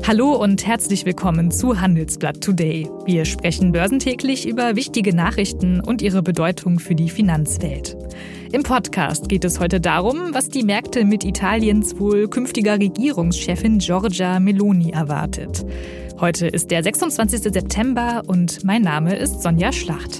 Hallo und herzlich willkommen zu Handelsblatt Today. Wir sprechen börsentäglich über wichtige Nachrichten und ihre Bedeutung für die Finanzwelt. Im Podcast geht es heute darum, was die Märkte mit Italiens wohl künftiger Regierungschefin Giorgia Meloni erwartet. Heute ist der 26. September und mein Name ist Sonja Schlacht.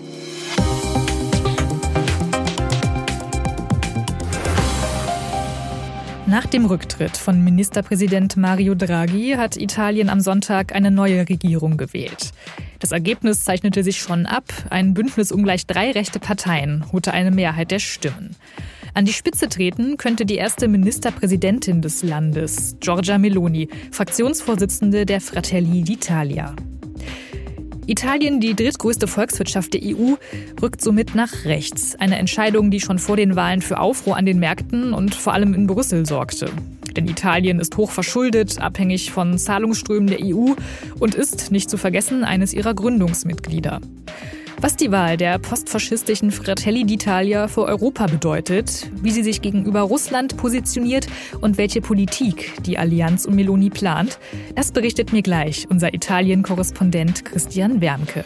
Nach dem Rücktritt von Ministerpräsident Mario Draghi hat Italien am Sonntag eine neue Regierung gewählt. Das Ergebnis zeichnete sich schon ab. Ein Bündnis um gleich 3 rechte Parteien holte eine Mehrheit der Stimmen. An die Spitze treten könnte die erste Ministerpräsidentin des Landes, Giorgia Meloni, Fraktionsvorsitzende der Fratelli d'Italia. Italien, die drittgrößte Volkswirtschaft der EU, rückt somit nach rechts. Eine Entscheidung, die schon vor den Wahlen für Aufruhr an den Märkten und vor allem in Brüssel sorgte. Denn Italien ist hoch verschuldet, abhängig von Zahlungsströmen der EU und ist, nicht zu vergessen, eines ihrer Gründungsmitglieder. Was die Wahl der postfaschistischen Fratelli d'Italia für Europa bedeutet, wie sie sich gegenüber Russland positioniert und welche Politik die Allianz um Meloni plant, das berichtet mir gleich unser Italien-Korrespondent Christian Wermke.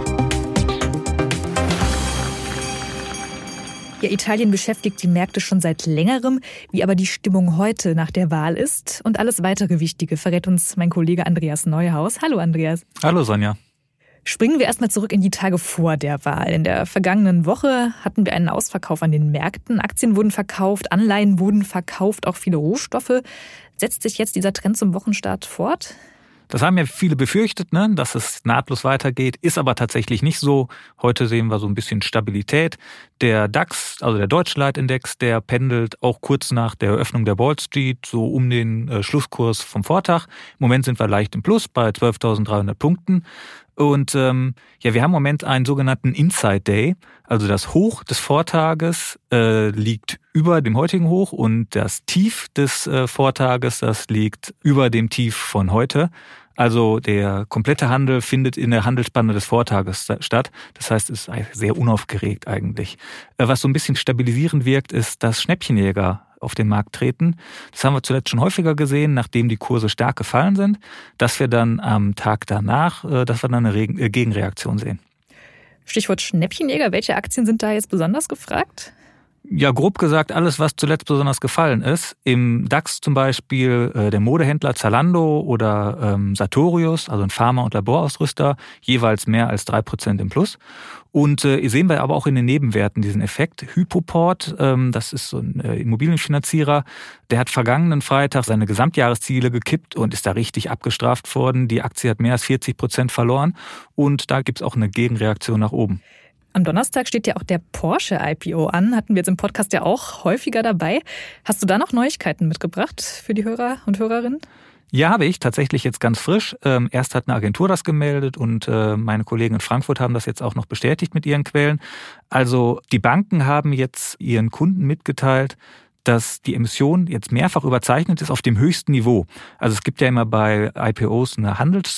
Ja, Italien beschäftigt die Märkte schon seit längerem, wie aber die Stimmung heute nach der Wahl ist. Und alles weitere Wichtige verrät uns mein Kollege Andreas Neuhaus. Hallo Andreas. Hallo Sonja. Springen wir erstmal zurück in die Tage vor der Wahl. In der vergangenen Woche hatten wir einen Ausverkauf an den Märkten. Aktien wurden verkauft, Anleihen wurden verkauft, auch viele Rohstoffe. Setzt sich jetzt dieser Trend zum Wochenstart fort? Das haben ja viele befürchtet, dass es nahtlos weitergeht, ist aber tatsächlich nicht so. Heute sehen wir so ein bisschen Stabilität. Der DAX, also der Deutsche Leitindex, der pendelt auch kurz nach der Eröffnung der Wall Street so um den Schlusskurs vom Vortag. Im Moment sind wir leicht im Plus bei 12.300 Punkten. Und wir haben im Moment einen sogenannten Inside Day. Also das Hoch des Vortages liegt über dem heutigen Hoch und das Tief des Vortages, das liegt über dem Tief von heute. Also der komplette Handel findet in der Handelsspanne des Vortages statt. Das heißt, es ist sehr unaufgeregt eigentlich. Was so ein bisschen stabilisierend wirkt, ist, dass Schnäppchenjäger auf den Markt treten. Das haben wir zuletzt schon häufiger gesehen, nachdem die Kurse stark gefallen sind, dass wir dann am Tag danach, eine Gegenreaktion sehen. Stichwort Schnäppchenjäger. Welche Aktien sind da jetzt besonders gefragt? Ja, grob gesagt, alles, was zuletzt besonders gefallen ist. Im DAX zum Beispiel der Modehändler Zalando oder Sartorius, also ein Pharma- und Laborausrüster, jeweils mehr als 3% im Plus. Und sehen wir aber auch in den Nebenwerten diesen Effekt. Hypoport, das ist so ein Immobilienfinanzierer, der hat vergangenen Freitag seine Gesamtjahresziele gekippt und ist da richtig abgestraft worden. Die Aktie hat mehr als 40% verloren und da gibt's auch eine Gegenreaktion nach oben. Am Donnerstag steht ja auch der Porsche-IPO an. Hatten wir jetzt im Podcast ja auch häufiger dabei. Hast du da noch Neuigkeiten mitgebracht für die Hörer und Hörerinnen? Ja, habe ich tatsächlich jetzt ganz frisch. Erst hat eine Agentur das gemeldet und meine Kollegen in Frankfurt haben das jetzt auch noch bestätigt mit ihren Quellen. Also die Banken haben jetzt ihren Kunden mitgeteilt, dass die Emission jetzt mehrfach überzeichnet ist auf dem höchsten Niveau. Also es gibt ja immer bei IPOs eine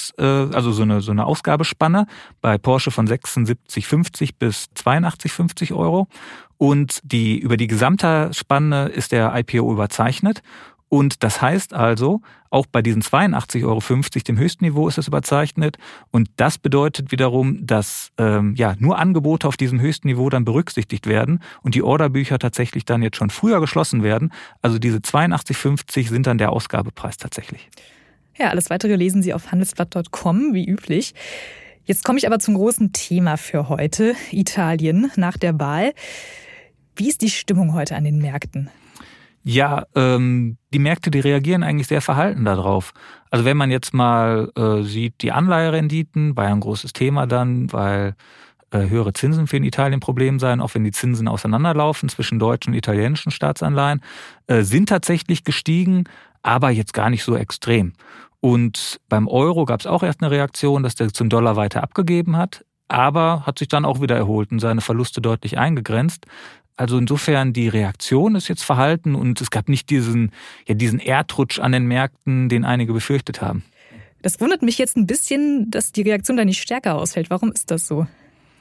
so eine Ausgabespanne, bei Porsche von 76,50 bis 82,50 Euro. Und über die gesamte Spanne ist der IPO überzeichnet. Und das heißt also, auch bei diesen 82,50 Euro, dem höchsten Niveau, ist es überzeichnet. Und das bedeutet wiederum, dass nur Angebote auf diesem höchsten Niveau dann berücksichtigt werden und die Orderbücher tatsächlich dann jetzt schon früher geschlossen werden. Also diese 82,50 sind dann der Ausgabepreis tatsächlich. Ja, alles Weitere lesen Sie auf handelsblatt.com, wie üblich. Jetzt komme ich aber zum großen Thema für heute, Italien nach der Wahl. Wie ist die Stimmung heute an den Märkten? Ja, die Märkte, die reagieren eigentlich sehr verhalten darauf. Also wenn man jetzt mal sieht, die Anleiherenditen, war ja ein großes Thema dann, weil höhere Zinsen für in Italien ein Problem sein, auch wenn die Zinsen auseinanderlaufen zwischen deutschen und italienischen Staatsanleihen, sind tatsächlich gestiegen, aber jetzt gar nicht so extrem. Und beim Euro gab es auch erst eine Reaktion, dass der zum Dollar weiter abgegeben hat, aber hat sich dann auch wieder erholt und seine Verluste deutlich eingegrenzt. Also insofern, die Reaktion ist jetzt verhalten und es gab nicht diesen Erdrutsch an den Märkten, den einige befürchtet haben. Das wundert mich jetzt ein bisschen, dass die Reaktion da nicht stärker ausfällt. Warum ist das so?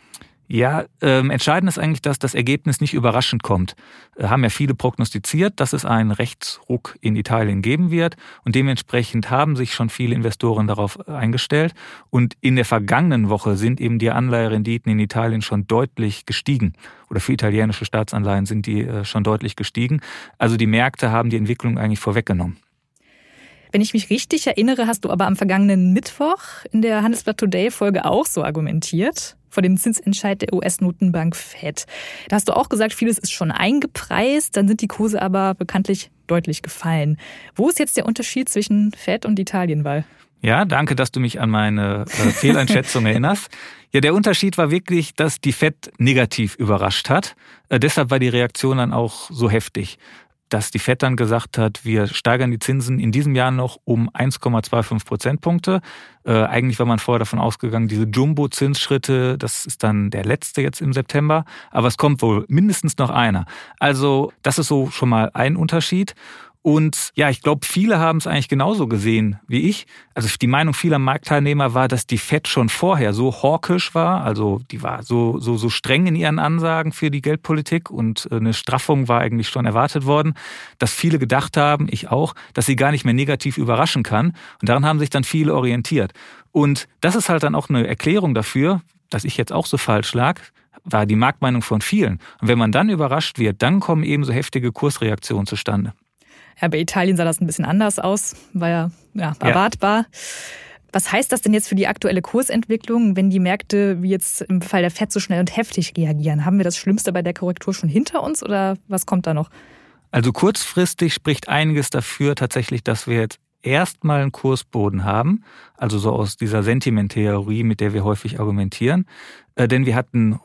Ja, entscheidend ist eigentlich, dass das Ergebnis nicht überraschend kommt. Haben ja viele prognostiziert, dass es einen Rechtsruck in Italien geben wird und dementsprechend haben sich schon viele Investoren darauf eingestellt. Und in der vergangenen Woche sind eben die Anleiherenditen in Italien schon deutlich gestiegen. Oder für italienische Staatsanleihen sind die schon deutlich gestiegen. Also die Märkte haben die Entwicklung eigentlich vorweggenommen. Wenn ich mich richtig erinnere, hast du aber am vergangenen Mittwoch in der Handelsblatt Today-Folge auch so argumentiert, vor dem Zinsentscheid der US-Notenbank Fed. Da hast du auch gesagt, vieles ist schon eingepreist, dann sind die Kurse aber bekanntlich deutlich gefallen. Wo ist jetzt der Unterschied zwischen Fed und Italienwahl? Ja, danke, dass du mich an meine Fehleinschätzung erinnerst. Ja, der Unterschied war wirklich, dass die Fed negativ überrascht hat. Deshalb war die Reaktion dann auch so heftig. Dass die Fed dann gesagt hat, wir steigern die Zinsen in diesem Jahr noch um 1,25 Prozentpunkte. Eigentlich war man vorher davon ausgegangen, diese Jumbo-Zinsschritte, das ist dann der letzte jetzt im September, aber es kommt wohl mindestens noch einer. Also das ist so schon mal ein Unterschied. Und ja, ich glaube, viele haben es eigentlich genauso gesehen wie ich. Also die Meinung vieler Marktteilnehmer war, dass die Fed schon vorher so hawkisch war, also die war so streng in ihren Ansagen für die Geldpolitik und eine Straffung war eigentlich schon erwartet worden, dass viele gedacht haben, ich auch, dass sie gar nicht mehr negativ überraschen kann. Und daran haben sich dann viele orientiert. Und das ist halt dann auch eine Erklärung dafür, dass ich jetzt auch so falsch lag, war die Marktmeinung von vielen. Und wenn man dann überrascht wird, dann kommen eben so heftige Kursreaktionen zustande. Ja, bei Italien sah das ein bisschen anders aus, war ja erwartbar. Was heißt das denn jetzt für die aktuelle Kursentwicklung, wenn die Märkte wie jetzt im Fall der Fed so schnell und heftig reagieren? Haben wir das Schlimmste bei der Korrektur schon hinter uns oder was kommt da noch? Also kurzfristig spricht einiges dafür tatsächlich, dass wir jetzt erstmal einen Kursboden haben, also so aus dieser Sentimenttheorie, mit der wir häufig argumentieren. Denn wir hatten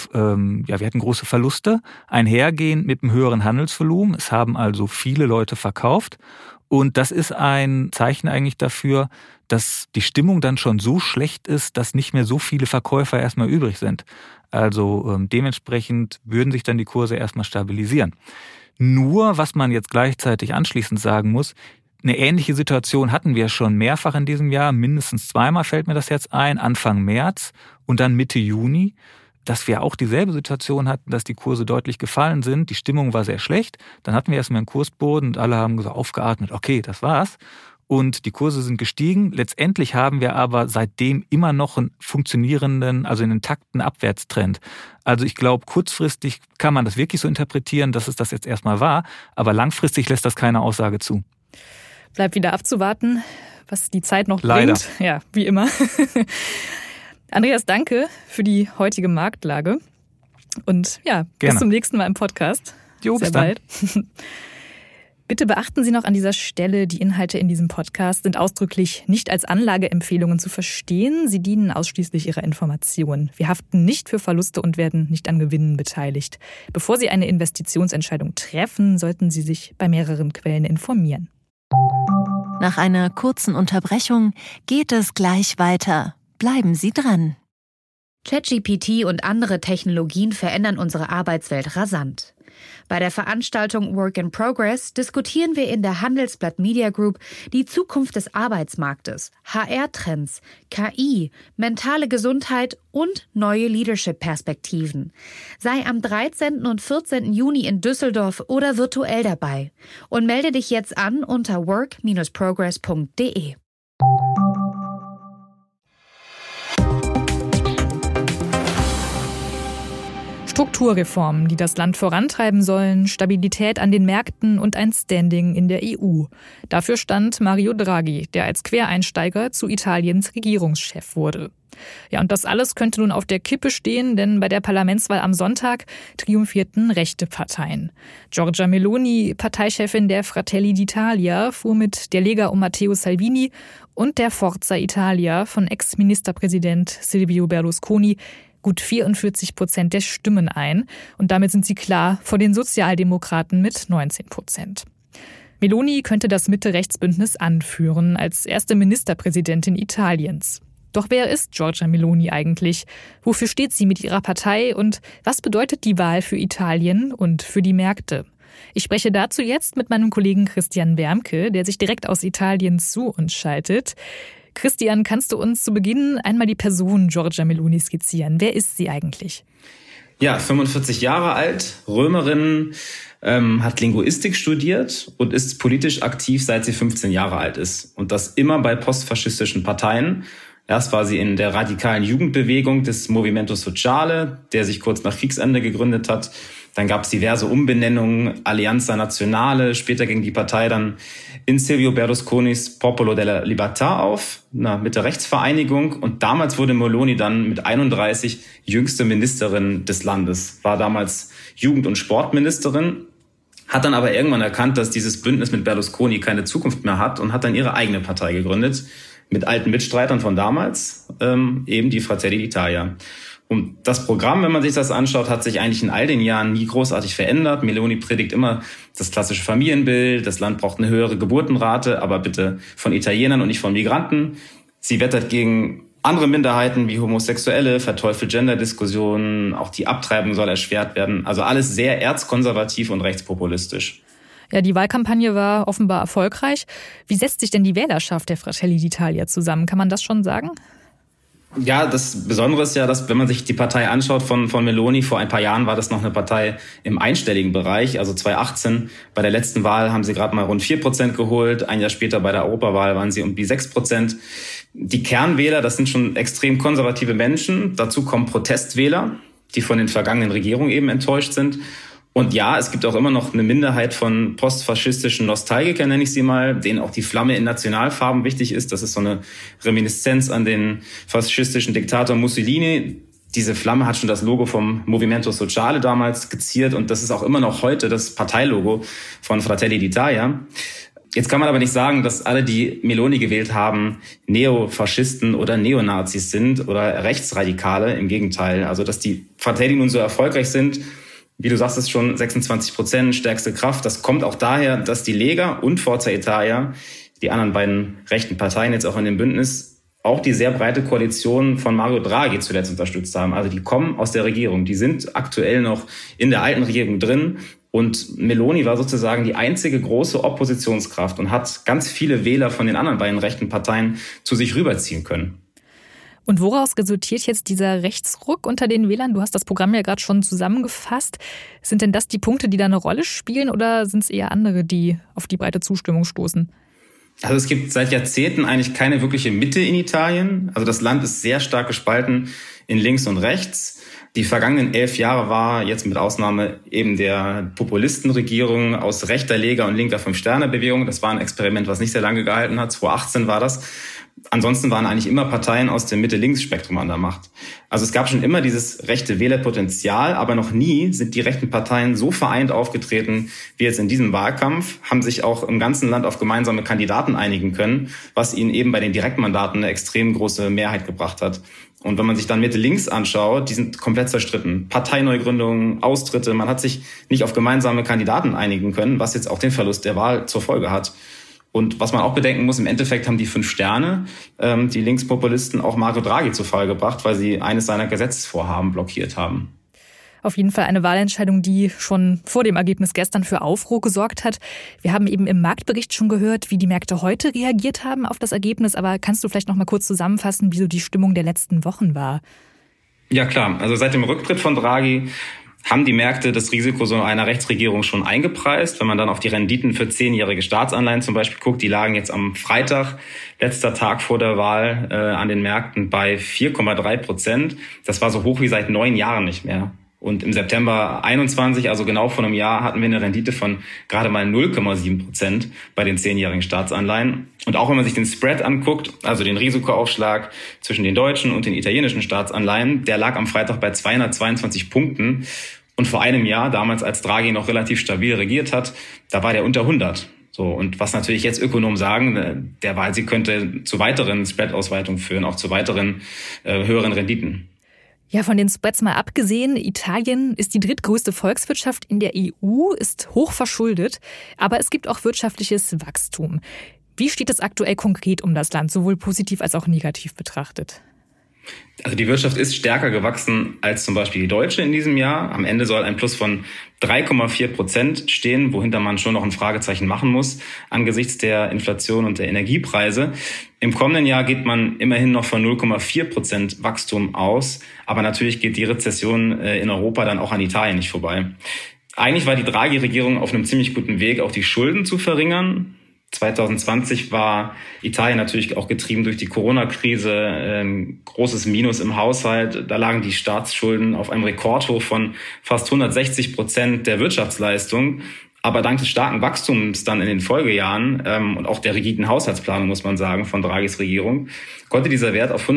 große Verluste, einhergehend mit einem höheren Handelsvolumen. Es haben also viele Leute verkauft. Und das ist ein Zeichen eigentlich dafür, dass die Stimmung dann schon so schlecht ist, dass nicht mehr so viele Verkäufer erstmal übrig sind. Also dementsprechend würden sich dann die Kurse erstmal stabilisieren. Nur, was man jetzt gleichzeitig anschließend sagen muss, eine ähnliche Situation hatten wir schon mehrfach in diesem Jahr, mindestens zweimal fällt mir das jetzt ein, Anfang März und dann Mitte Juni, dass wir auch dieselbe Situation hatten, dass die Kurse deutlich gefallen sind, die Stimmung war sehr schlecht, dann hatten wir erstmal einen Kursboden und alle haben so aufgeatmet, okay, das war's. Und die Kurse sind gestiegen. Letztendlich haben wir aber seitdem immer noch einen funktionierenden, also einen intakten Abwärtstrend. Also ich glaube, kurzfristig kann man das wirklich so interpretieren, dass es das jetzt erstmal war, aber langfristig lässt das keine Aussage zu. Bleibt wieder abzuwarten, was die Zeit noch Leider. bringt. Ja, wie immer. Andreas, danke für die heutige Marktlage. Und ja, Gerne. Bis zum nächsten Mal im Podcast. Jo, bis dann. Bitte beachten Sie noch an dieser Stelle, die Inhalte in diesem Podcast sind ausdrücklich nicht als Anlageempfehlungen zu verstehen. Sie dienen ausschließlich Ihrer Information. Wir haften nicht für Verluste und werden nicht an Gewinnen beteiligt. Bevor Sie eine Investitionsentscheidung treffen, sollten Sie sich bei mehreren Quellen informieren. Nach einer kurzen Unterbrechung geht es gleich weiter. Bleiben Sie dran. ChatGPT und andere Technologien verändern unsere Arbeitswelt rasant. Bei der Veranstaltung Work in Progress diskutieren wir in der Handelsblatt Media Group die Zukunft des Arbeitsmarktes, HR-Trends, KI, mentale Gesundheit und neue Leadership-Perspektiven. Sei am 13. und 14. Juni in Düsseldorf oder virtuell dabei und melde dich jetzt an unter work-progress.de. Strukturreformen, die das Land vorantreiben sollen, Stabilität an den Märkten und ein Standing in der EU. Dafür stand Mario Draghi, der als Quereinsteiger zu Italiens Regierungschef wurde. Ja, und das alles könnte nun auf der Kippe stehen, denn bei der Parlamentswahl am Sonntag triumphierten rechte Parteien. Giorgia Meloni, Parteichefin der Fratelli d'Italia, fuhr mit der Lega um Matteo Salvini und der Forza Italia von Ex-Ministerpräsident Silvio Berlusconi gut 44% der Stimmen ein. Und damit sind sie klar vor den Sozialdemokraten mit 19%. Meloni könnte das Mitte-Rechts-Bündnis anführen als erste Ministerpräsidentin Italiens. Doch wer ist Giorgia Meloni eigentlich? Wofür steht sie mit ihrer Partei und was bedeutet die Wahl für Italien und für die Märkte? Ich spreche dazu jetzt mit meinem Kollegen Christian Wermke, der sich direkt aus Italien zu uns schaltet. Christian, kannst du uns zu Beginn einmal die Person Giorgia Meloni skizzieren? Wer ist sie eigentlich? Ja, 45 Jahre alt, Römerin, hat Linguistik studiert und ist politisch aktiv, seit sie 15 Jahre alt ist. Und das immer bei postfaschistischen Parteien. Erst war sie in der radikalen Jugendbewegung des Movimento Sociale, der sich kurz nach Kriegsende gegründet hat. Dann gab es diverse Umbenennungen, Alleanza Nazionale. Später ging die Partei dann in Silvio Berlusconis Popolo della Libertà auf, einer Mitte-Rechts-Vereinigung. Und damals wurde Meloni dann mit 31 jüngste Ministerin des Landes, war damals Jugend- und Sportministerin, hat dann aber irgendwann erkannt, dass dieses Bündnis mit Berlusconi keine Zukunft mehr hat und hat dann ihre eigene Partei gegründet, mit alten Mitstreitern von damals, eben die Fratelli d'Italia. Und das Programm, wenn man sich das anschaut, hat sich eigentlich in all den Jahren nie großartig verändert. Meloni predigt immer das klassische Familienbild, das Land braucht eine höhere Geburtenrate, aber bitte von Italienern und nicht von Migranten. Sie wettert gegen andere Minderheiten wie Homosexuelle, verteufelt Gender-Diskussionen, auch die Abtreibung soll erschwert werden. Also alles sehr erzkonservativ und rechtspopulistisch. Ja, die Wahlkampagne war offenbar erfolgreich. Wie setzt sich denn die Wählerschaft der Fratelli d'Italia zusammen? Kann man das schon sagen? Ja, das Besondere ist ja, dass wenn man sich die Partei anschaut von Meloni, vor ein paar Jahren war das noch eine Partei im einstelligen Bereich. Also 2018 bei der letzten Wahl haben sie gerade mal rund 4% geholt. Ein Jahr später bei der Europawahl waren sie um die 6%. Die Kernwähler, das sind schon extrem konservative Menschen. Dazu kommen Protestwähler, die von den vergangenen Regierungen eben enttäuscht sind. Und ja, es gibt auch immer noch eine Minderheit von postfaschistischen Nostalgikern, nenne ich sie mal, denen auch die Flamme in Nationalfarben wichtig ist. Das ist so eine Reminiszenz an den faschistischen Diktator Mussolini. Diese Flamme hat schon das Logo vom Movimento Sociale damals skizziert und das ist auch immer noch heute das Parteilogo von Fratelli d'Italia. Jetzt kann man aber nicht sagen, dass alle, die Meloni gewählt haben, Neofaschisten oder Neonazis sind oder Rechtsradikale. Im Gegenteil, also dass die Fratelli nun so erfolgreich sind, wie du sagst, ist schon 26%, stärkste Kraft. Das kommt auch daher, dass die Lega und Forza Italia, die anderen beiden rechten Parteien jetzt auch in dem Bündnis, auch die sehr breite Koalition von Mario Draghi zuletzt unterstützt haben. Also die kommen aus der Regierung. Die sind aktuell noch in der alten Regierung drin. Und Meloni war sozusagen die einzige große Oppositionskraft und hat ganz viele Wähler von den anderen beiden rechten Parteien zu sich rüberziehen können. Und woraus resultiert jetzt dieser Rechtsruck unter den Wählern? Du hast das Programm ja gerade schon zusammengefasst. Sind denn das die Punkte, die da eine Rolle spielen oder sind es eher andere, die auf die breite Zustimmung stoßen? Also es gibt seit Jahrzehnten eigentlich keine wirkliche Mitte in Italien. Also das Land ist sehr stark gespalten in links und rechts. Die vergangenen 11 Jahre war jetzt mit Ausnahme eben der Populistenregierung aus rechter Lega und linker Fünf-Sterne-Bewegung. Das war ein Experiment, was nicht sehr lange gehalten hat. 2018 war das. Ansonsten waren eigentlich immer Parteien aus dem Mitte-Links-Spektrum an der Macht. Also es gab schon immer dieses rechte Wählerpotenzial, aber noch nie sind die rechten Parteien so vereint aufgetreten wie jetzt in diesem Wahlkampf, haben sich auch im ganzen Land auf gemeinsame Kandidaten einigen können, was ihnen eben bei den Direktmandaten eine extrem große Mehrheit gebracht hat. Und wenn man sich dann Mitte-Links anschaut, die sind komplett zerstritten. Parteineugründungen, Austritte, man hat sich nicht auf gemeinsame Kandidaten einigen können, was jetzt auch den Verlust der Wahl zur Folge hat. Und was man auch bedenken muss, im Endeffekt haben die 5 Sterne, die Linkspopulisten, auch Mario Draghi zu Fall gebracht, weil sie eines seiner Gesetzesvorhaben blockiert haben. Auf jeden Fall eine Wahlentscheidung, die schon vor dem Ergebnis gestern für Aufruhr gesorgt hat. Wir haben eben im Marktbericht schon gehört, wie die Märkte heute reagiert haben auf das Ergebnis. Aber kannst du vielleicht noch mal kurz zusammenfassen, wie so die Stimmung der letzten Wochen war? Ja klar, also seit dem Rücktritt von Draghi haben die Märkte das Risiko so einer Rechtsregierung schon eingepreist. Wenn man dann auf die Renditen für 10-jährige Staatsanleihen zum Beispiel guckt, die lagen jetzt am Freitag, letzter Tag vor der Wahl, an den Märkten bei 4,3%. Das war so hoch wie seit 9 Jahren nicht mehr. Und im September 21, also genau vor einem Jahr, hatten wir eine Rendite von gerade mal 0,7% bei den 10-jährigen Staatsanleihen. Und auch wenn man sich den Spread anguckt, also den Risikoaufschlag zwischen den deutschen und den italienischen Staatsanleihen, der lag am Freitag bei 222 Punkten. Und vor einem Jahr, damals als Draghi noch relativ stabil regiert hat, da war der unter 100. So, und was natürlich jetzt Ökonomen sagen, der Wahl, könnte zu weiteren Spread-Ausweitungen führen, auch zu weiteren höheren Renditen. Ja, von den Spreads mal abgesehen, Italien ist die drittgrößte Volkswirtschaft in der EU, ist hoch verschuldet, aber es gibt auch wirtschaftliches Wachstum. Wie steht es aktuell konkret um das Land, sowohl positiv als auch negativ betrachtet? Also die Wirtschaft ist stärker gewachsen als zum Beispiel die deutsche in diesem Jahr. Am Ende soll ein Plus von 3,4% stehen, wohinter man schon noch ein Fragezeichen machen muss angesichts der Inflation und der Energiepreise. Im kommenden Jahr geht man immerhin noch von 0,4% Wachstum aus. Aber natürlich geht die Rezession in Europa dann auch an Italien nicht vorbei. Eigentlich war die Draghi-Regierung auf einem ziemlich guten Weg, auch die Schulden zu verringern. 2020 war Italien natürlich auch getrieben durch die Corona-Krise, ein großes Minus im Haushalt. Da lagen die Staatsschulden auf einem Rekordhoch von fast 160% der Wirtschaftsleistung. Aber dank des starken Wachstums dann in den Folgejahren und auch der rigiden Haushaltsplanung, muss man sagen, von Draghis Regierung, konnte dieser Wert auf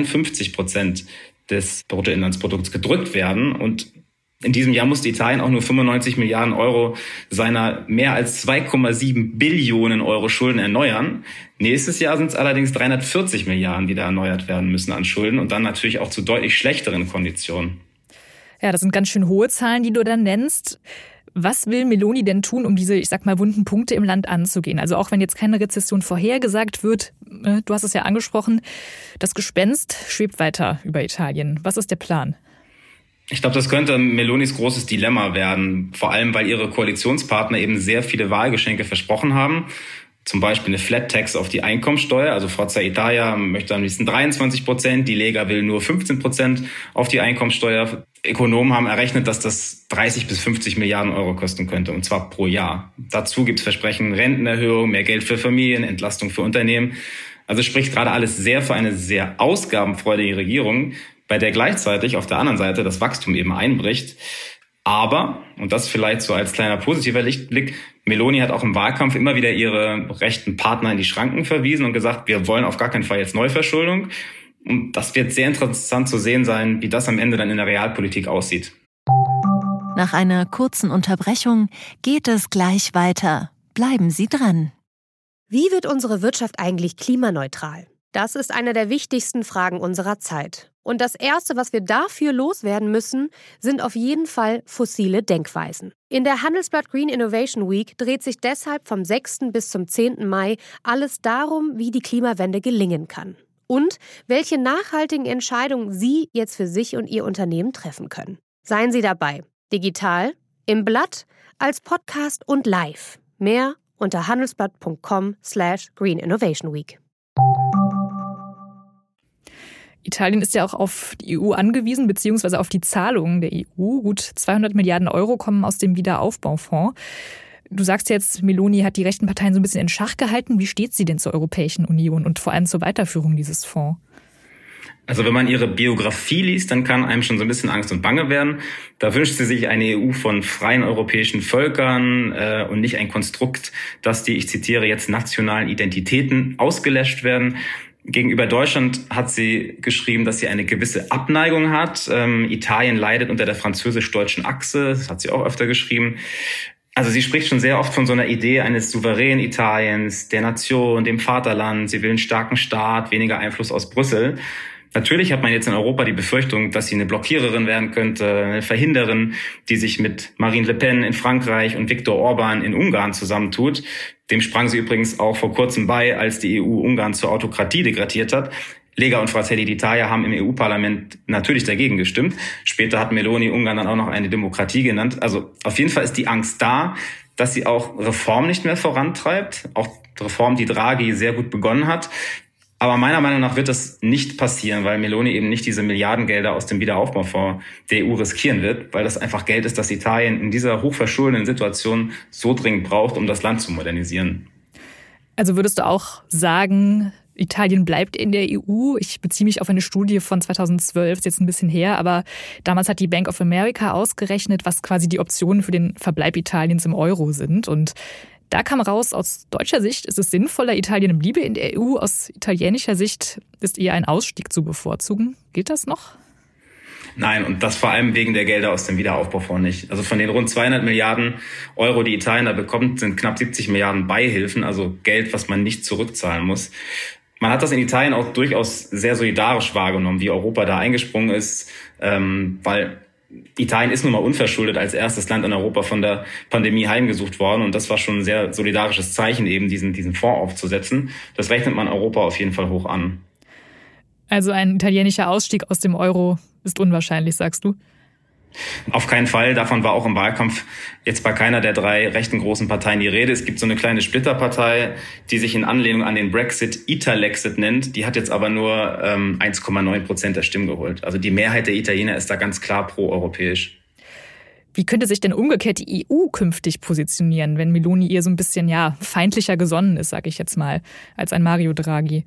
152% des Bruttoinlandsprodukts gedrückt werden. Und in diesem Jahr musste Italien auch nur 95 Milliarden Euro seiner mehr als 2,7 Billionen Euro Schulden erneuern. Nächstes Jahr sind es allerdings 340 Milliarden, die da erneuert werden müssen an Schulden und dann natürlich auch zu deutlich schlechteren Konditionen. Ja, das sind ganz schön hohe Zahlen, die du dann nennst. Was will Meloni denn tun, um diese, ich sag mal, wunden Punkte im Land anzugehen? Also auch wenn jetzt keine Rezession vorhergesagt wird, du hast es ja angesprochen, das Gespenst schwebt weiter über Italien. Was ist der Plan? Ich glaube, das könnte Melonis großes Dilemma werden, vor allem weil ihre Koalitionspartner eben sehr viele Wahlgeschenke versprochen haben. Zum Beispiel eine Flat Tax auf die Einkommensteuer. Also Forza Italia möchte am liebsten 23%, die Lega will nur 15% auf die Einkommensteuer. Ökonomen haben errechnet, dass das 30 bis 50 Milliarden Euro kosten könnte, und zwar pro Jahr. Dazu gibt es Versprechen, Rentenerhöhung, mehr Geld für Familien, Entlastung für Unternehmen. Also spricht gerade alles sehr für eine sehr ausgabenfreudige Regierung, bei der gleichzeitig auf der anderen Seite das Wachstum eben einbricht. Aber, und das vielleicht so als kleiner positiver Lichtblick, Meloni hat auch im Wahlkampf immer wieder ihre rechten Partner in die Schranken verwiesen und gesagt, wir wollen auf gar keinen Fall jetzt Neuverschuldung. Und das wird sehr interessant zu sehen sein, wie das am Ende dann in der Realpolitik aussieht. Nach einer kurzen Unterbrechung geht es gleich weiter. Bleiben Sie dran. Wie wird unsere Wirtschaft eigentlich klimaneutral? Das ist eine der wichtigsten Fragen unserer Zeit. Und das Erste, was wir dafür loswerden müssen, sind auf jeden Fall fossile Denkweisen. In der Handelsblatt Green Innovation Week dreht sich deshalb vom 6. bis zum 10. Mai alles darum, wie die Klimawende gelingen kann. Und welche nachhaltigen Entscheidungen Sie jetzt für sich und Ihr Unternehmen treffen können. Seien Sie dabei. Digital, im Blatt, als Podcast und live. Mehr unter handelsblatt.com/Green Innovation Week. Italien ist ja auch auf die EU angewiesen, beziehungsweise auf die Zahlungen der EU. Gut 200 Milliarden Euro kommen aus dem Wiederaufbaufonds. Du sagst jetzt, Meloni hat die rechten Parteien so ein bisschen in Schach gehalten. Wie steht sie denn zur Europäischen Union und vor allem zur Weiterführung dieses Fonds? Also wenn man ihre Biografie liest, dann kann einem schon so ein bisschen Angst und Bange werden. Da wünscht sie sich eine EU von freien europäischen Völkern und nicht ein Konstrukt, dass die, ich zitiere jetzt, nationalen Identitäten ausgelöscht werden. Gegenüber Deutschland hat sie geschrieben, dass sie eine gewisse Abneigung hat. Italien leidet unter der französisch-deutschen Achse, das hat sie auch öfter geschrieben. Also sie spricht schon sehr oft von so einer Idee eines souveränen Italiens, der Nation, dem Vaterland. Sie will einen starken Staat, weniger Einfluss aus Brüssel. Natürlich hat man jetzt in Europa die Befürchtung, dass sie eine Blockiererin werden könnte, eine Verhinderin, die sich mit Marine Le Pen in Frankreich und Viktor Orban in Ungarn zusammentut. Dem sprang sie übrigens auch vor kurzem bei, als die EU Ungarn zur Autokratie degradiert hat. Lega und Fratelli d'Italia haben im EU-Parlament natürlich dagegen gestimmt. Später hat Meloni Ungarn dann auch noch eine Demokratie genannt. Also auf jeden Fall ist die Angst da, dass sie auch Reformen nicht mehr vorantreibt. Auch Reformen, die Draghi sehr gut begonnen hat. Aber meiner Meinung nach wird das nicht passieren, weil Meloni eben nicht diese Milliardengelder aus dem Wiederaufbaufonds der EU riskieren wird, weil das einfach Geld ist, das Italien in dieser hochverschuldeten Situation so dringend braucht, um das Land zu modernisieren. Also würdest du auch sagen, Italien bleibt in der EU? Ich beziehe mich auf eine Studie von 2012, ist jetzt ein bisschen her, aber damals hat die Bank of America ausgerechnet, was quasi die Optionen für den Verbleib Italiens im Euro sind. Und da kam raus, aus deutscher Sicht ist es sinnvoller, Italien bliebe in der EU. Aus italienischer Sicht ist eher ein Ausstieg zu bevorzugen. Gilt das noch? Nein, und das vor allem wegen der Gelder aus dem Wiederaufbaufonds nicht. Also von den rund 200 Milliarden Euro, die Italien da bekommt, sind knapp 70 Milliarden Beihilfen, also Geld, was man nicht zurückzahlen muss. Man hat das in Italien auch durchaus sehr solidarisch wahrgenommen, wie Europa da eingesprungen ist, weil Italien ist nun mal unverschuldet als erstes Land in Europa von der Pandemie heimgesucht worden. Und das war schon ein sehr solidarisches Zeichen, eben diesen Fonds aufzusetzen. Das rechnet man Europa auf jeden Fall hoch an. Also ein italienischer Ausstieg aus dem Euro ist unwahrscheinlich, sagst du? Auf keinen Fall. Davon war auch im Wahlkampf jetzt bei keiner der 3 rechten großen Parteien die Rede. Es gibt so eine kleine Splitterpartei, die sich in Anlehnung an den Brexit Italexit nennt. Die hat jetzt aber nur 1,9% der Stimmen geholt. Also die Mehrheit der Italiener ist da ganz klar pro-europäisch. Wie könnte sich denn umgekehrt die EU künftig positionieren, wenn Meloni ihr so ein bisschen feindlicher gesonnen ist, sage ich jetzt mal, als ein Mario Draghi?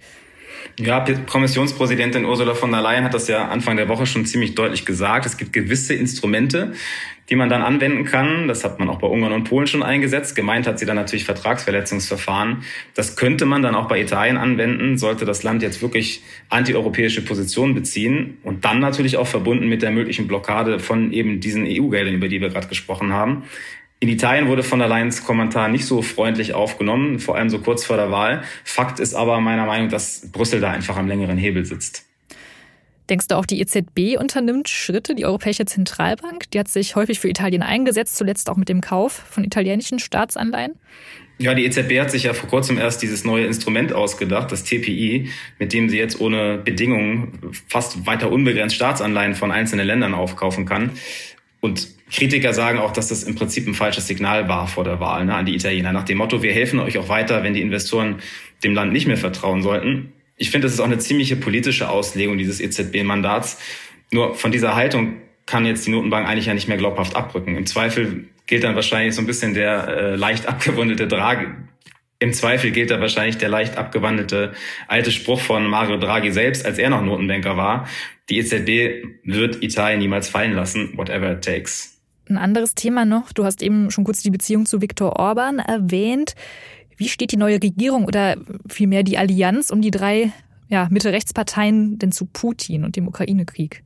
Ja, Kommissionspräsidentin Ursula von der Leyen hat das ja Anfang der Woche schon ziemlich deutlich gesagt. Es gibt gewisse Instrumente, die man dann anwenden kann. Das hat man auch bei Ungarn und Polen schon eingesetzt. Gemeint hat sie dann natürlich Vertragsverletzungsverfahren. Das könnte man dann auch bei Italien anwenden, sollte das Land jetzt wirklich antieuropäische Positionen beziehen. Und dann natürlich auch verbunden mit der möglichen Blockade von eben diesen EU-Geldern, über die wir gerade gesprochen haben. In Italien wurde von der Leyens Kommentar nicht so freundlich aufgenommen, vor allem so kurz vor der Wahl. Fakt ist aber meiner Meinung nach, dass Brüssel da einfach am längeren Hebel sitzt. Denkst du auch, die EZB unternimmt Schritte, die Europäische Zentralbank? Die hat sich häufig für Italien eingesetzt, zuletzt auch mit dem Kauf von italienischen Staatsanleihen. Ja, die EZB hat sich ja vor kurzem erst dieses neue Instrument ausgedacht, das TPI, mit dem sie jetzt ohne Bedingungen fast weiter unbegrenzt Staatsanleihen von einzelnen Ländern aufkaufen kann. Und Kritiker sagen auch, dass das im Prinzip ein falsches Signal war vor der Wahl an die Italiener. Nach dem Motto, wir helfen euch auch weiter, wenn die Investoren dem Land nicht mehr vertrauen sollten. Ich finde, das ist auch eine ziemliche politische Auslegung dieses EZB-Mandats. Nur von dieser Haltung kann jetzt die Notenbank eigentlich ja nicht mehr glaubhaft abrücken. Im Zweifel gilt dann wahrscheinlich so ein bisschen der leicht abgewandelte Draghi. Im Zweifel gilt da wahrscheinlich der leicht abgewandelte alte Spruch von Mario Draghi selbst, als er noch Notenbanker war. Die EZB wird Italien niemals fallen lassen, whatever it takes. Ein anderes Thema noch. Du hast eben schon kurz die Beziehung zu Viktor Orban erwähnt. Wie steht die neue Regierung oder vielmehr die Allianz um die 3 Mitte-Rechts-Parteien denn zu Putin und dem Ukraine-Krieg?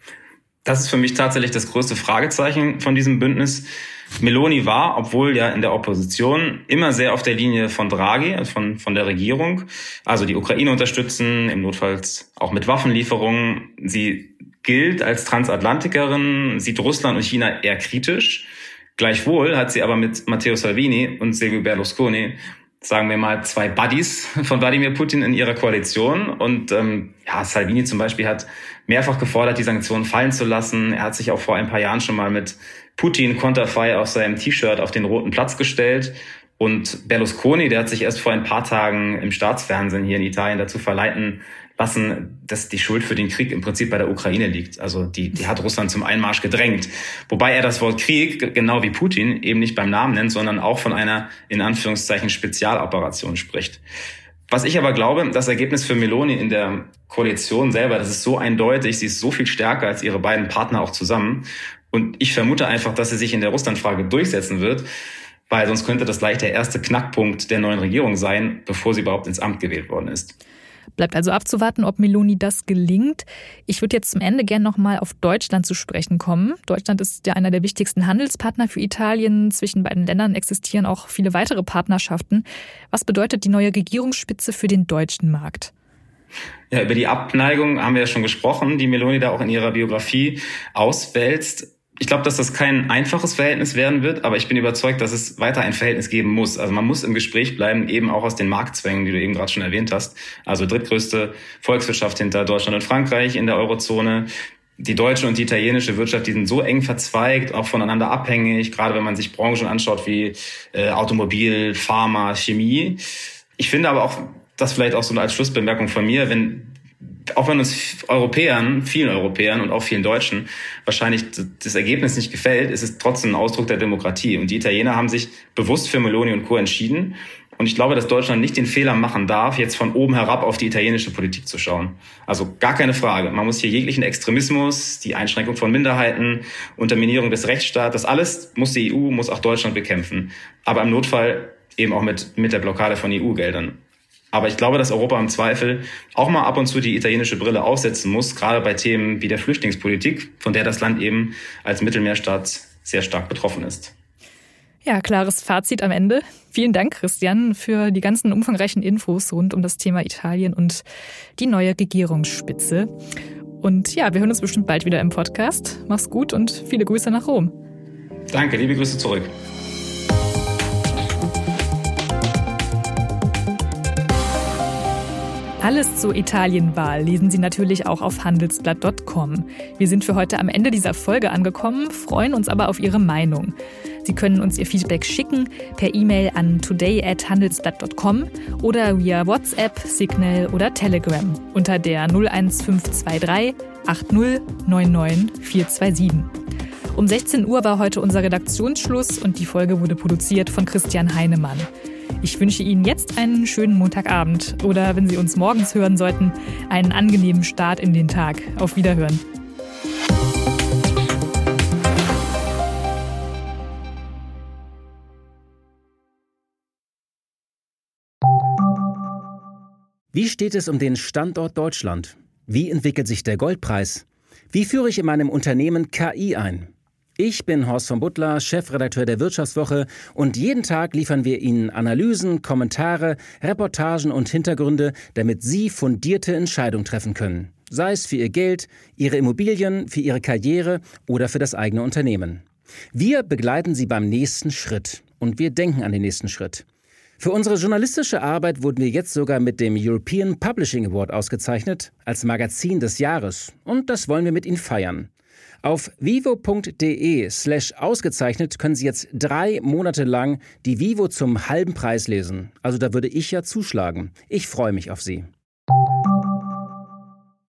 Das ist für mich tatsächlich das größte Fragezeichen von diesem Bündnis. Meloni war, obwohl ja in der Opposition, immer sehr auf der Linie von Draghi, von der Regierung. Also die Ukraine unterstützen, im Notfall auch mit Waffenlieferungen. Sie gilt als Transatlantikerin, sieht Russland und China eher kritisch. Gleichwohl hat sie aber mit Matteo Salvini und Silvio Berlusconi, sagen wir mal, 2 Buddies von Wladimir Putin in ihrer Koalition. Und Salvini zum Beispiel hat mehrfach gefordert, die Sanktionen fallen zu lassen. Er hat sich auch vor ein paar Jahren schon mal mit Putin konterfei auf seinem T-Shirt auf den Roten Platz gestellt. Und Berlusconi, der hat sich erst vor ein paar Tagen im Staatsfernsehen hier in Italien dazu verleiten lassen, dass die Schuld für den Krieg im Prinzip bei der Ukraine liegt. Also die hat Russland zum Einmarsch gedrängt. Wobei er das Wort Krieg, genau wie Putin, eben nicht beim Namen nennt, sondern auch von einer, in Anführungszeichen, Spezialoperation spricht. Was ich aber glaube, das Ergebnis für Meloni in der Koalition selber, das ist so eindeutig, sie ist so viel stärker als ihre beiden Partner auch zusammen. Und ich vermute einfach, dass sie sich in der Russlandfrage durchsetzen wird, weil sonst könnte das gleich der erste Knackpunkt der neuen Regierung sein, bevor sie überhaupt ins Amt gewählt worden ist. Bleibt also abzuwarten, ob Meloni das gelingt. Ich würde jetzt zum Ende gerne noch mal auf Deutschland zu sprechen kommen. Deutschland ist ja einer der wichtigsten Handelspartner für Italien. Zwischen beiden Ländern existieren auch viele weitere Partnerschaften. Was bedeutet die neue Regierungsspitze für den deutschen Markt? Ja, über die Abneigung haben wir ja schon gesprochen, die Meloni da auch in ihrer Biografie auswälzt. Ich glaube, dass das kein einfaches Verhältnis werden wird, aber ich bin überzeugt, dass es weiter ein Verhältnis geben muss. Also man muss im Gespräch bleiben, eben auch aus den Marktzwängen, die du eben gerade schon erwähnt hast. Also drittgrößte Volkswirtschaft hinter Deutschland und Frankreich in der Eurozone. Die deutsche und die italienische Wirtschaft, die sind so eng verzweigt, auch voneinander abhängig, gerade wenn man sich Branchen anschaut wie Automobil, Pharma, Chemie. Ich finde aber auch, das vielleicht auch so als Schlussbemerkung von mir, auch wenn uns vielen Europäern und auch vielen Deutschen wahrscheinlich das Ergebnis nicht gefällt, ist es trotzdem ein Ausdruck der Demokratie. Und die Italiener haben sich bewusst für Meloni und Co. entschieden. Und ich glaube, dass Deutschland nicht den Fehler machen darf, jetzt von oben herab auf die italienische Politik zu schauen. Also gar keine Frage. Man muss hier jeglichen Extremismus, die Einschränkung von Minderheiten, Unterminierung des Rechtsstaats, das alles muss die EU, muss auch Deutschland bekämpfen. Aber im Notfall eben auch mit der Blockade von EU-Geldern. Aber ich glaube, dass Europa im Zweifel auch mal ab und zu die italienische Brille aufsetzen muss, gerade bei Themen wie der Flüchtlingspolitik, von der das Land eben als Mittelmeerstaat sehr stark betroffen ist. Ja, klares Fazit am Ende. Vielen Dank, Christian, für die ganzen umfangreichen Infos rund um das Thema Italien und die neue Regierungsspitze. Und ja, wir hören uns bestimmt bald wieder im Podcast. Mach's gut und viele Grüße nach Rom. Danke, liebe Grüße zurück. Alles zur Italienwahl lesen Sie natürlich auch auf handelsblatt.com. Wir sind für heute am Ende dieser Folge angekommen, freuen uns aber auf Ihre Meinung. Sie können uns Ihr Feedback schicken per E-Mail an today@handelsblatt.com oder via WhatsApp, Signal oder Telegram unter der 01523 80 99 427. Um 16 Uhr war heute unser Redaktionsschluss und die Folge wurde produziert von Christian Heinemann. Ich wünsche Ihnen jetzt einen schönen Montagabend oder, wenn Sie uns morgens hören sollten, einen angenehmen Start in den Tag. Auf Wiederhören. Wie steht es um den Standort Deutschland? Wie entwickelt sich der Goldpreis? Wie führe ich in meinem Unternehmen KI ein? Ich bin Horst von Butler, Chefredakteur der Wirtschaftswoche und jeden Tag liefern wir Ihnen Analysen, Kommentare, Reportagen und Hintergründe, damit Sie fundierte Entscheidungen treffen können. Sei es für Ihr Geld, Ihre Immobilien, für Ihre Karriere oder für das eigene Unternehmen. Wir begleiten Sie beim nächsten Schritt und wir denken an den nächsten Schritt. Für unsere journalistische Arbeit wurden wir jetzt sogar mit dem European Publishing Award ausgezeichnet als Magazin des Jahres und das wollen wir mit Ihnen feiern. Auf vivo.de/ausgezeichnet können Sie jetzt 3 Monate lang die Vivo zum halben Preis lesen. Also da würde ich ja zuschlagen. Ich freue mich auf Sie.